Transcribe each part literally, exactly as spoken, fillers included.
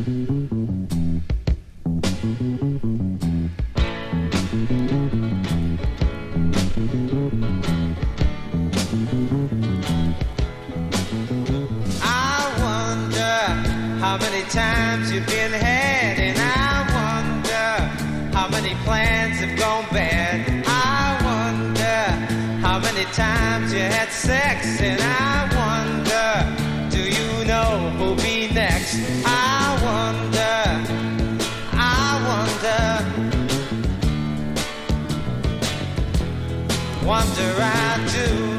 How many times you've been had, and I wonder how many plans have gone bad. I wonder how many times you had sex, and I wonder, do you know who'll be next? I wonder, I wonder, wonder I do.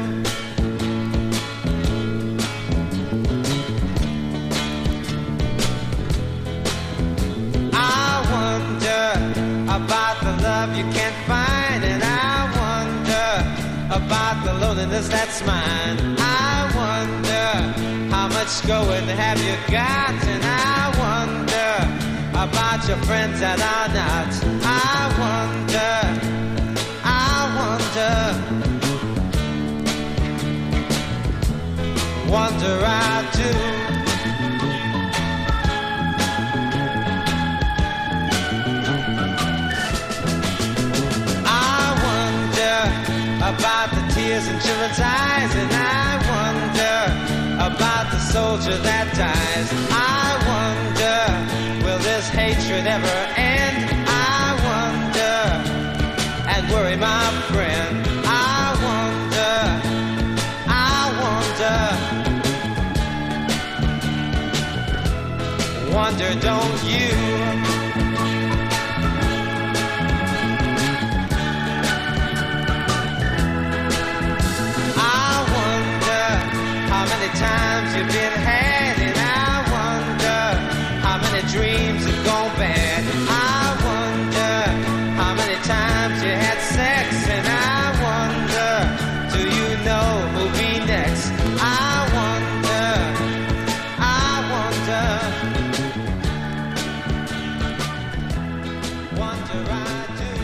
About the love you can't find, and I wonder about the loneliness that's mine. I wonder how much going have you got, and I wonder about your friends that are not. I wonder, I wonder, wonder I do. About the tears in children's eyes, and I wonder about the soldier that dies. I wonder, will this hatred ever end? I wonder, and worry my friend. I wonder, I wonder, wonder don't you? How many times you've been had, and I wonder how many dreams have gone bad. I wonder how many times you had sex, and I wonder, do you know who'll be next? I wonder, I wonder, wonder I do.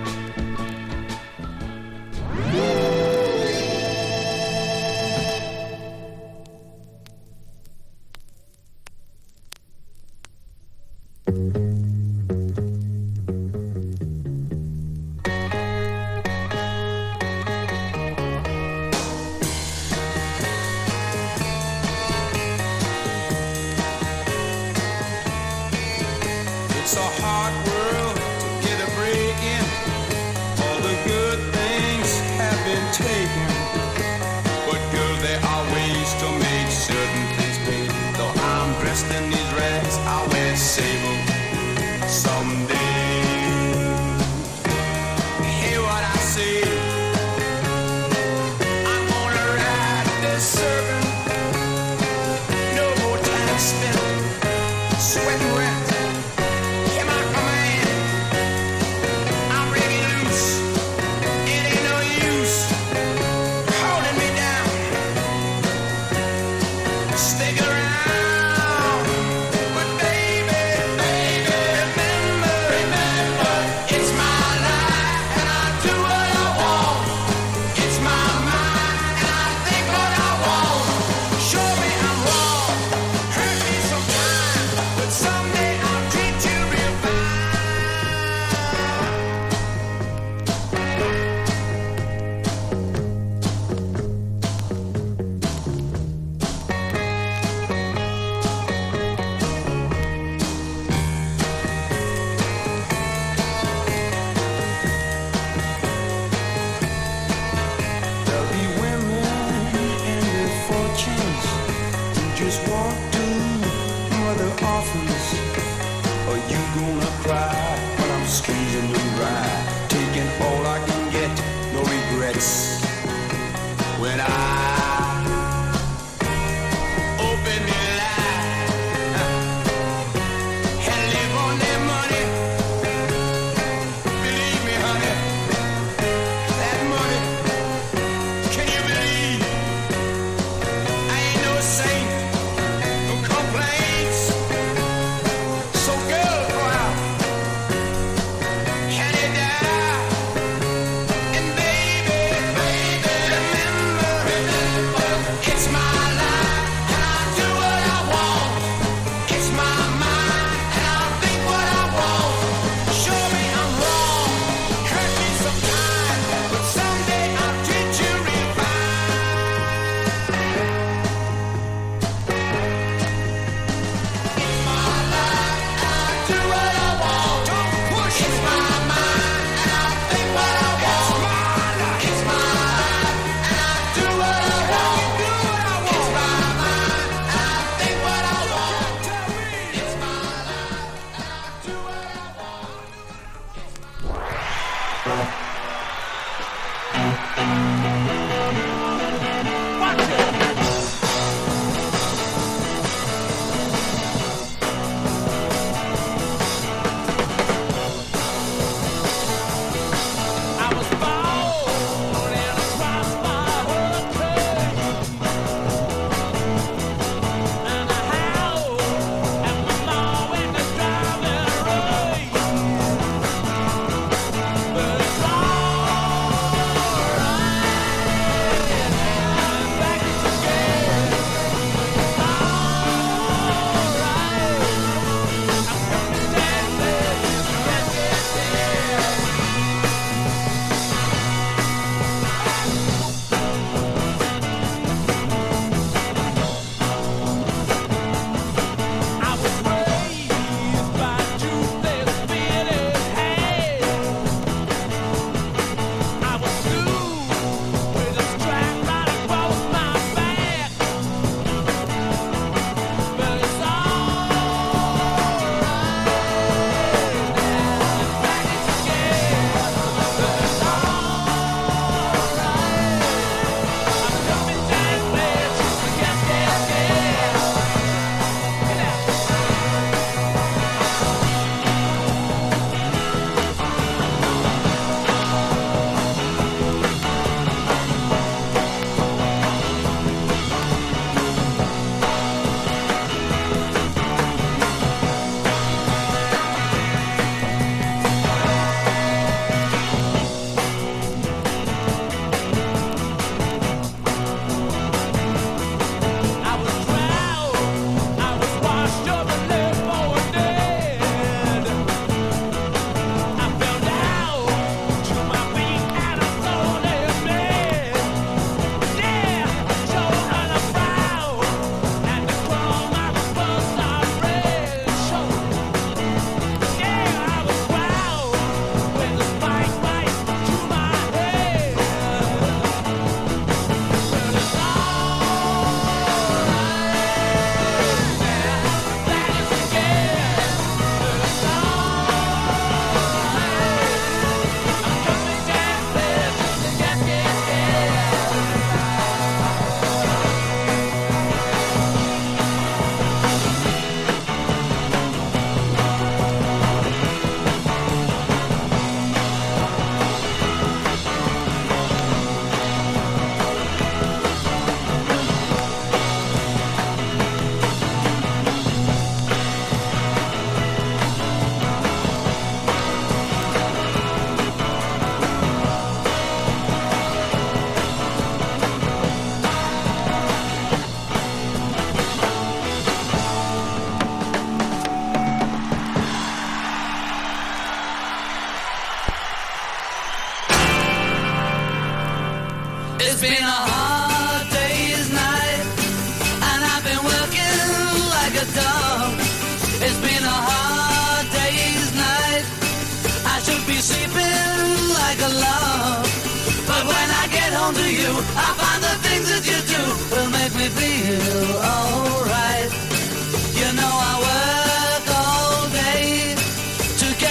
It's a hard world to get a break in. All the good things have been taken, but girl, there are ways to make certain things pay. Though I'm dressed in these rags, I'll wear sable someday. Hear what I say? I'm gonna ride this serpent. No more time spent sweating wet. When I open your eyes and live on their money, believe me, honey, that money, can you believe? I ain't no saint who complains. So girl, go out, can you die? And baby, baby, remember.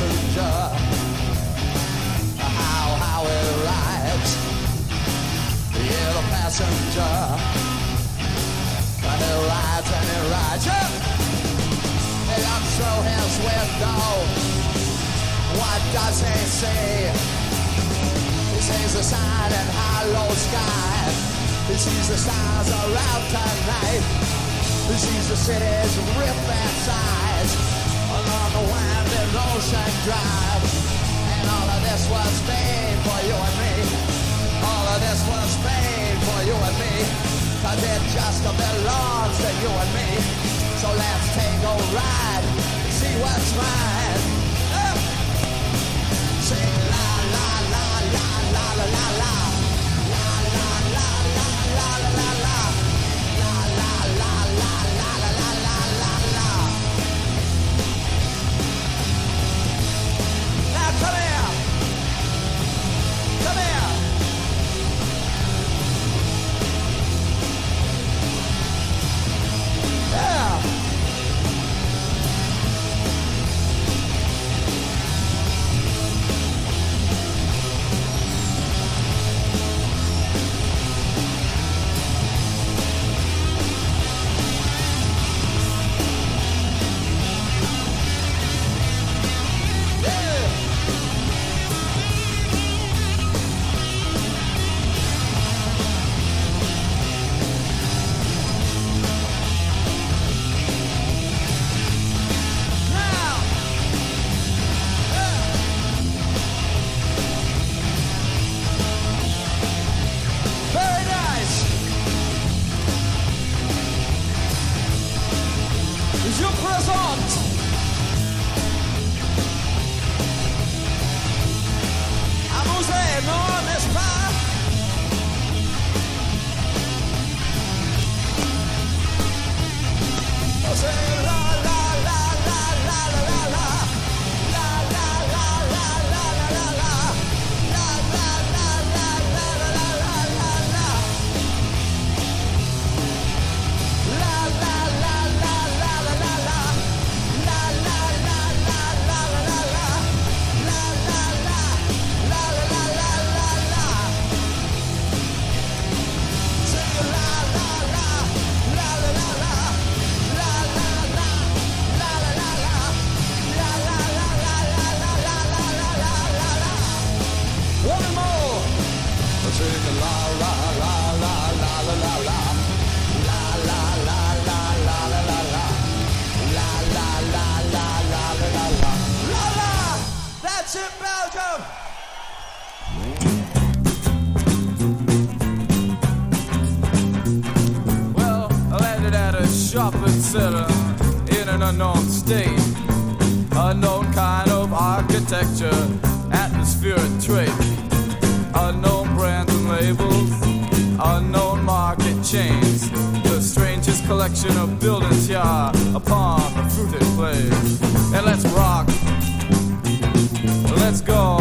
passenger. How, how it rides. Yeah, the passenger. And it rides and it rides. Yeah. He looks through his window. What does he see? He sees the sun and hollow sky. He sees the stars around tonight. He sees the cities rip their sides along the winding ocean drive. And all of this was made for you and me. All of this was made for you and me. Cause it just belongs to you and me. So let's take a ride, see what's mine. Uh, sing la la la la la la la la. La la la la la la la la. La la la la la la la la la la. Now come here. Come here. Yeah. shopping center in an unknown state. Unknown kind of architecture, atmospheric traits. Unknown brands and labels, unknown market chains. The strangest collection of buildings here upon a fruited place. And let's rock, let's go.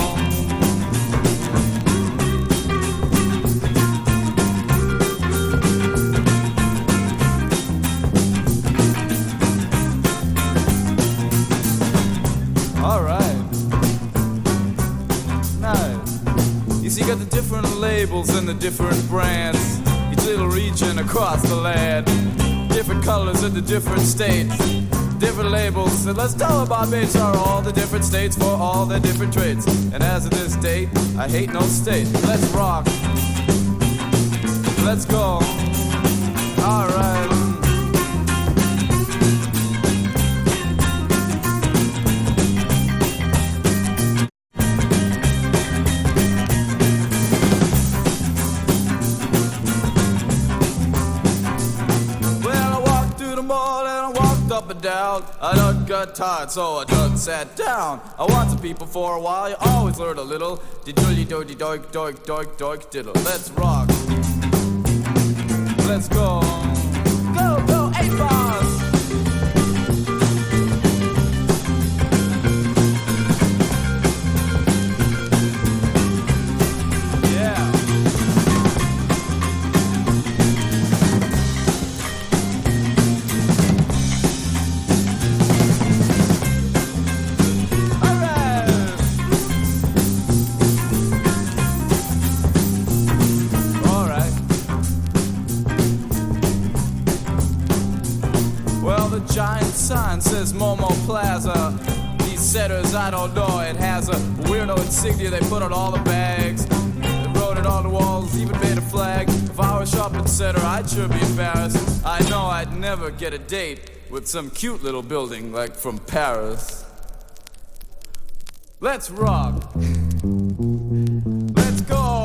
Got the different labels and the different brands, each little region across the land, different colors in the different states, different labels. And let's tell them our mates are all the different states for all their different traits. And as of this date, I hate no state. Let's rock, let's go. All right. Up and down, I done got tired, so I done sat down. I watched the people for a while, you always learn a little. Diddly doody doik doik doik doik diddle. Let's rock, let's go. Go, go, eight bars. Alright. giant sign says Momo Plaza. These setters, I don't know, it has a weirdo insignia they put on all the bags. They wrote it on the walls, even made a flag. If I were a shopping center, I'd sure be embarrassed. I know I'd never get a date with some cute little building like from Paris. Let's rock. Let's go.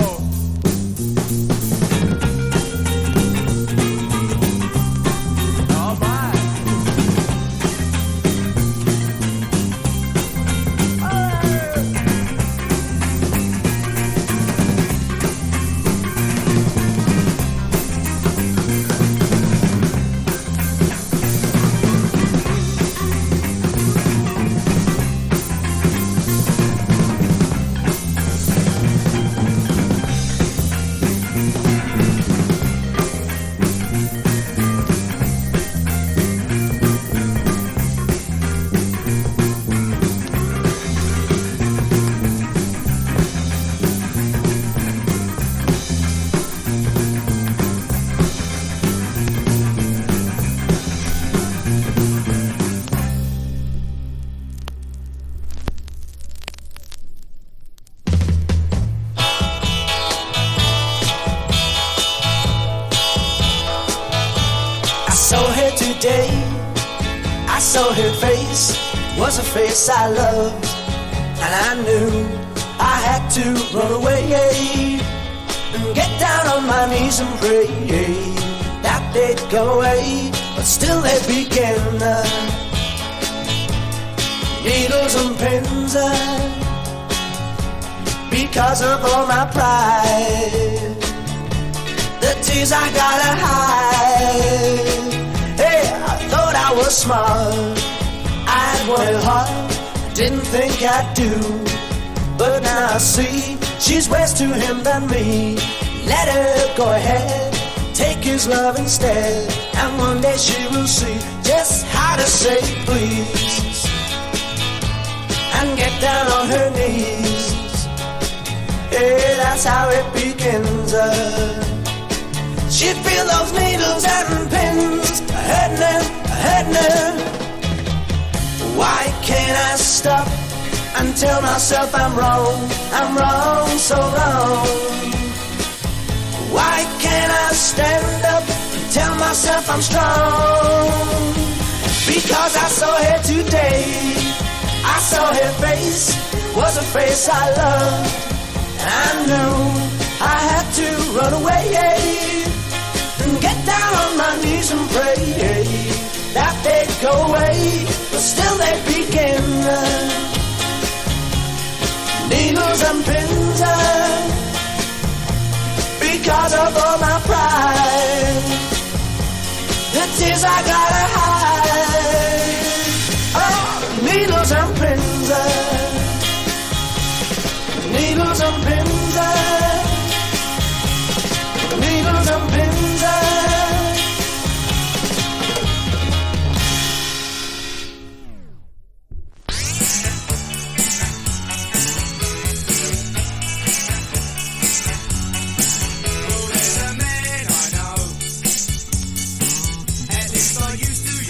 I saw her face, was a face I loved, and I knew I had to run away and get down on my knees and pray that they'd go away, but still they begin. Uh, needles and pins, uh, because of all my pride, the tears I gotta hide. Hey, I thought I was smart, I'd worked hard, didn't think I'd do, but now I see she's worse to him than me. Let her go ahead, take his love instead, and one day she will see just how to say please and get down on her knees. Yeah, that's how it begins. uh, She'd feel those needles and pins hurting her, hurting her. Why can't I stop and tell myself I'm wrong, I'm wrong, so wrong? Why can't I stand up and tell myself I'm strong? Because I saw her today, I saw her face, was a face I loved, and I knew I had to run away and get down on my knees and pray that they'd go away, but still they begin. Needles and pins, because of all my pride, the tears I gotta hide. Oh, needles and pins, needles and pins, needles and pins. Used to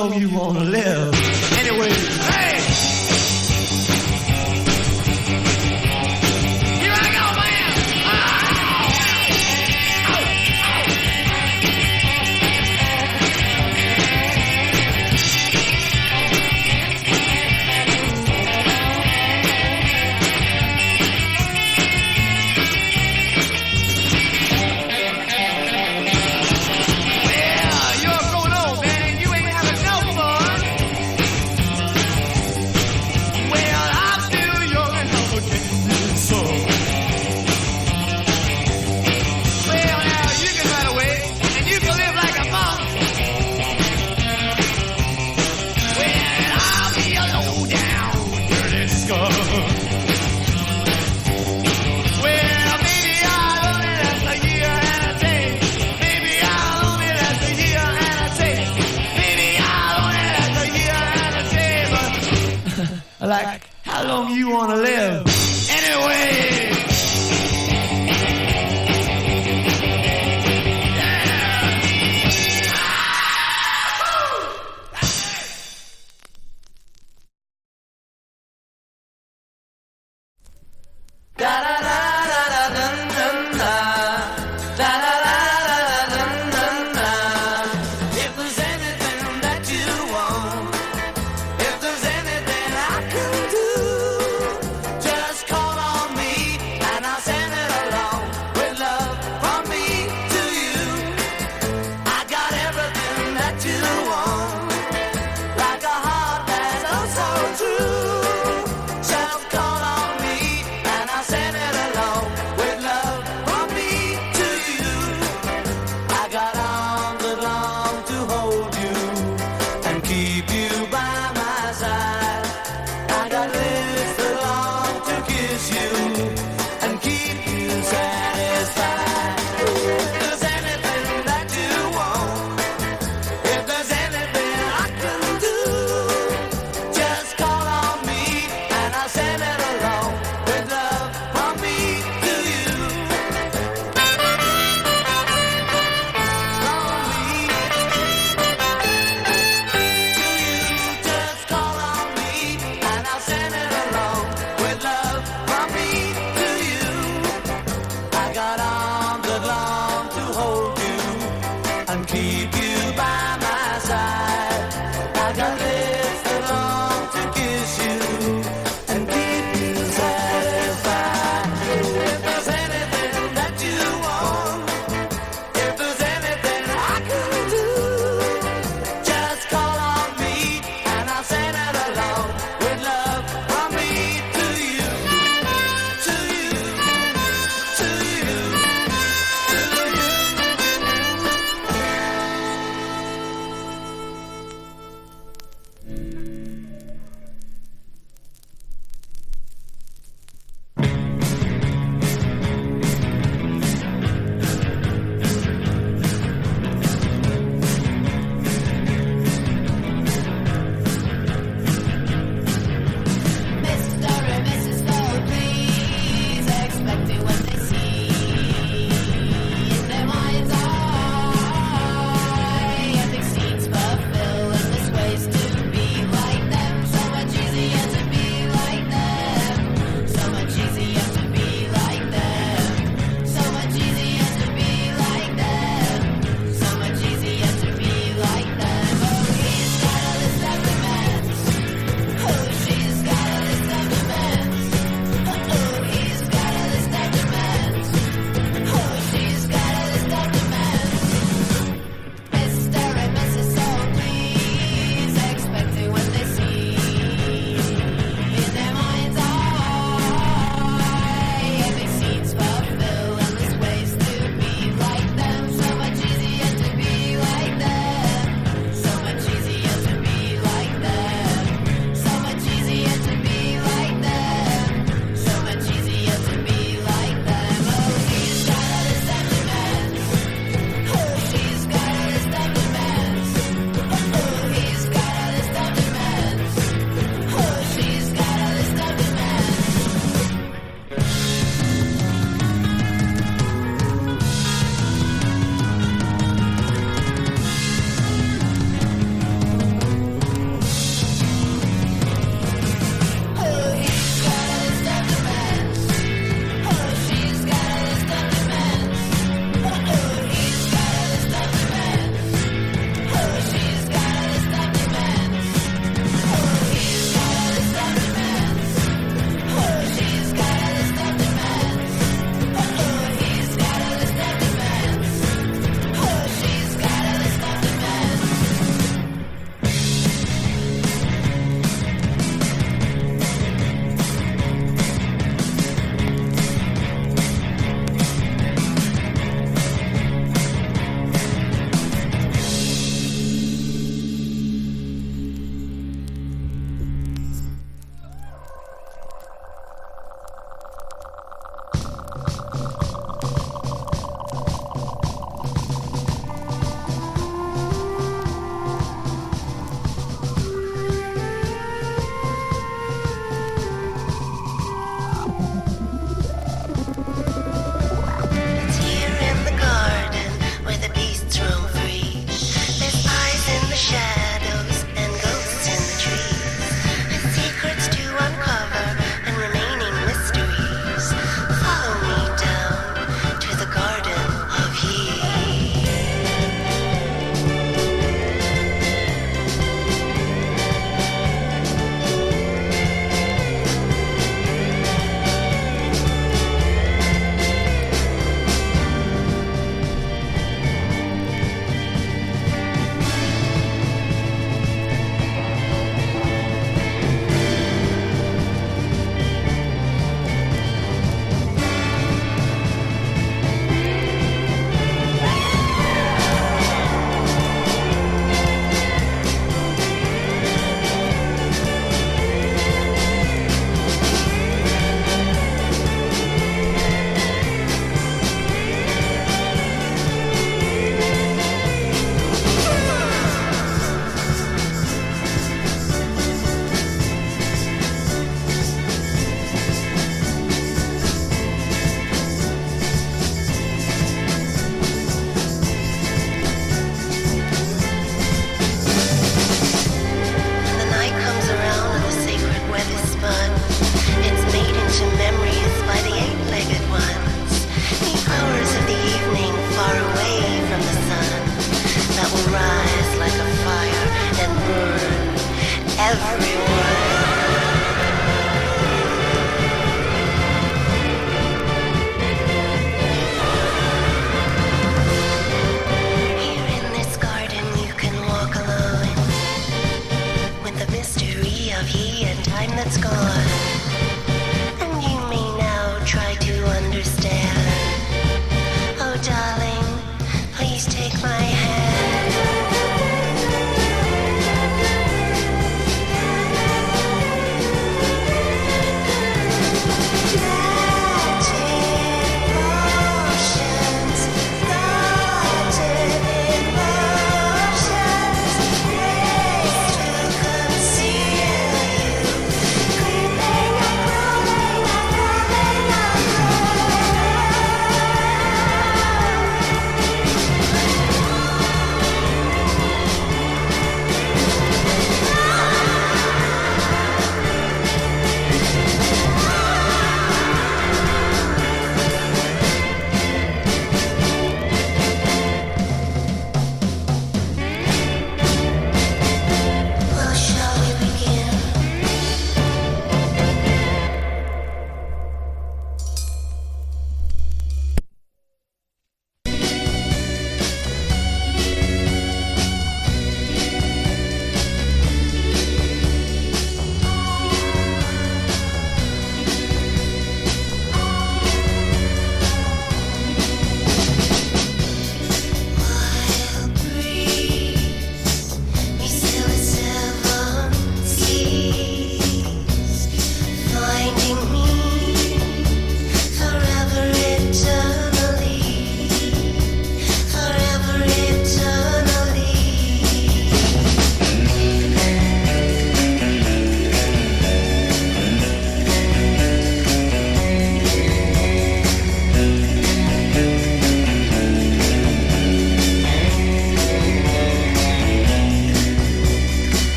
long you wanna live? Anyway, hey! Here I go, man! Like, how long you wanna live? Anyway!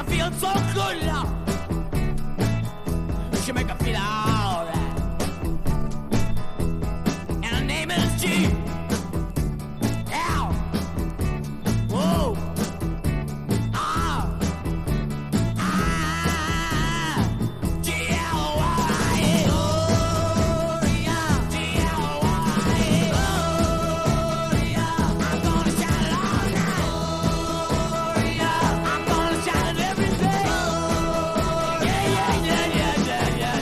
feel so good, love. She make me feel alright. And her name is G. L. Whoa. Ah. Ah. G L Y. Gloria. G L Y. Gloria. I'm gonna shout it all night. Gloria. I'm gonna shout it every day. Yeah, yeah, yeah, yeah, yeah, yeah.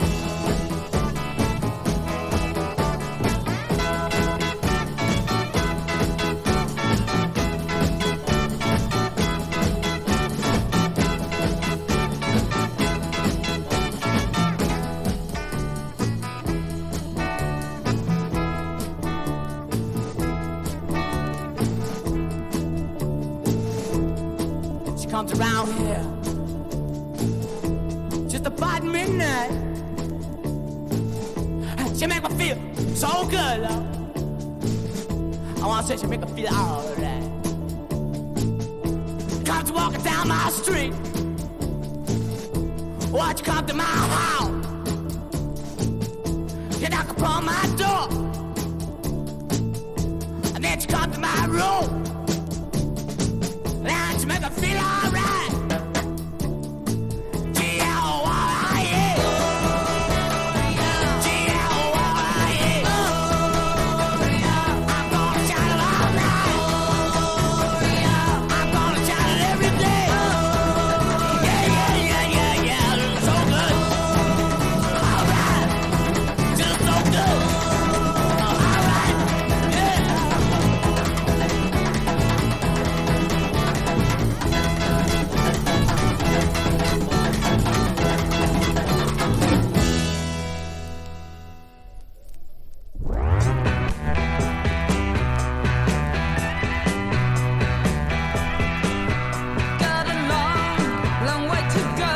She comes around here just about midnight. She make me feel so good, love. I wanna say she make me feel alright. Comes walking down my street. Watch you come to my house. You knock upon my door, and then she come to my room. And she make me feel alright. G L Y E. G L Y E. I'm gonna shout it all night. I'm gonna shout it every day. Yeah, yeah, yeah, yeah, yeah. So good. Alright. Just so good. Alright. Yeah. Got a long, long way to go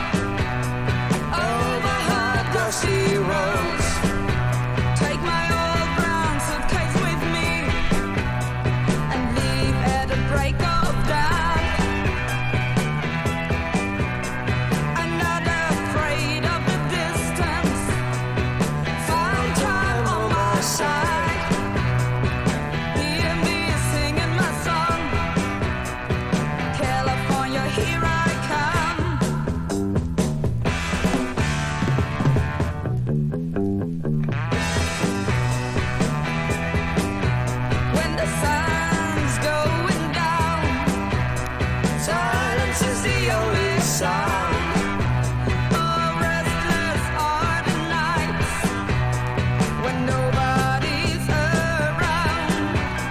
over hard dusty roads. Take my old brown suitcase with me and leave at the break of dawn. I'm not afraid of the distance. Found time on my side. Hear me singing my song. California, here I come. When the sun's going down, silence is the only sound. Oh, restless are the nights when nobody's around.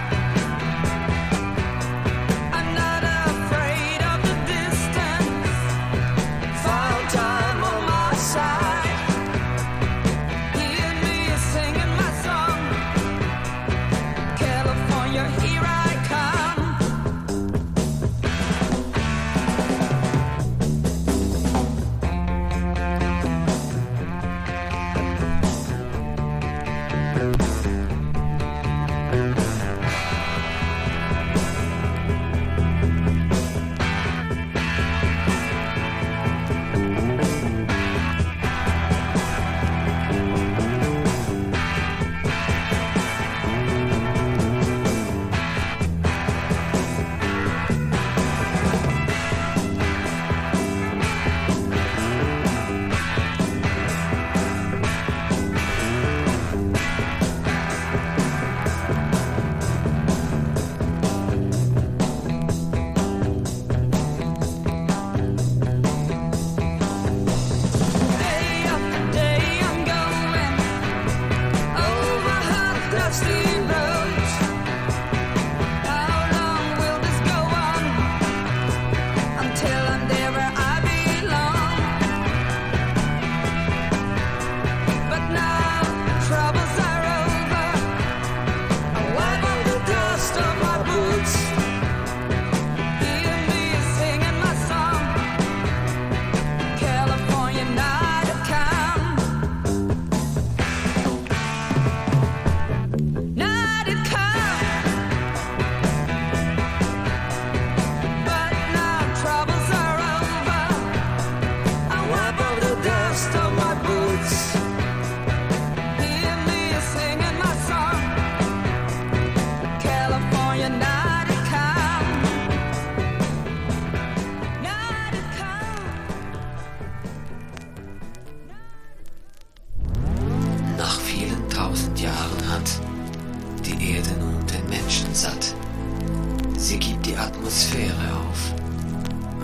I'm not afraid of the distance. Found time on my side. Hear me singing my song. California, here I come.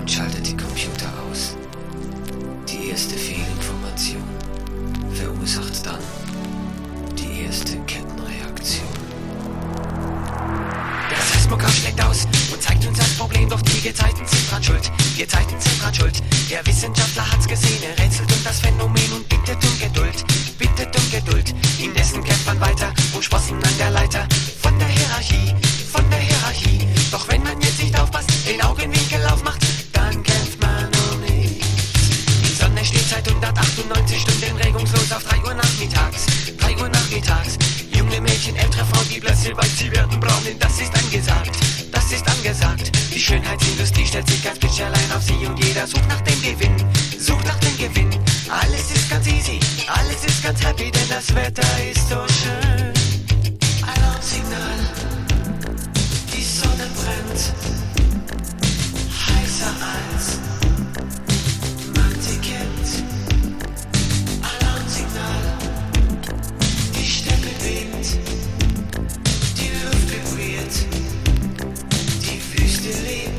und schaltet die Computer aus. Die erste Fehlinformation verursacht dann die erste Kettenreaktion. Der Seismogramm schlägt aus und zeigt uns das Problem, doch die Gezeiten sind dran schuld. Gezeiten sind dran schuld. Der Wissenschaftler hat's gesehen, er rätselt um das Phänomen und bittet um Geduld, bittet um Geduld. Indessen kämpft man weiter und Sprossen an der Leiter von der Hierarchie, von der Hierarchie. Doch wenn man jetzt nicht aufpasst, den Augenwinkel aufmacht, dann kämpft man um nichts. Die Sonne steht seit hundertachtundneunzig Stunden regungslos auf drei Uhr nachmittags, drei Uhr nachmittags. Junge Mädchen, ältere Frauen, die plötzlich weiß, sie werden braun, denn das ist angesagt, das ist angesagt. Die Schönheitsindustrie stellt sich als Bitch allein auf sie und jeder sucht nach dem Gewinn, sucht nach dem Gewinn. Alles ist ganz easy, alles ist ganz happy, denn das Wetter ist so schön. Alarmsignal, die Sonne brennt, heißer als man sie kennt. Alarmsignal, die Steppe bebt, die Luft vibriert, die Wüste lebt.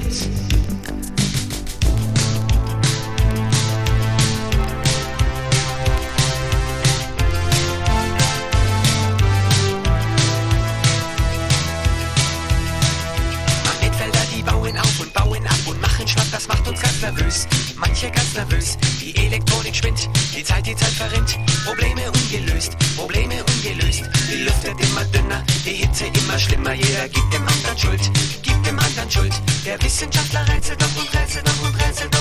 Magnetfelder, die bauen auf und bauen ab und machen schlapp, das macht uns ganz nervös. Manche ganz nervös, die Elektronik spinnt, die Zeit, die Zeit verrinnt. Probleme ungelöst, Probleme ungelöst. Die Luft wird immer dünner, die Hitze immer schlimmer. Jeder gibt dem anderen Schuld, gibt dem anderen Schuld. Der Wissenschaftler rätselt doch und rätselt doch und rätselt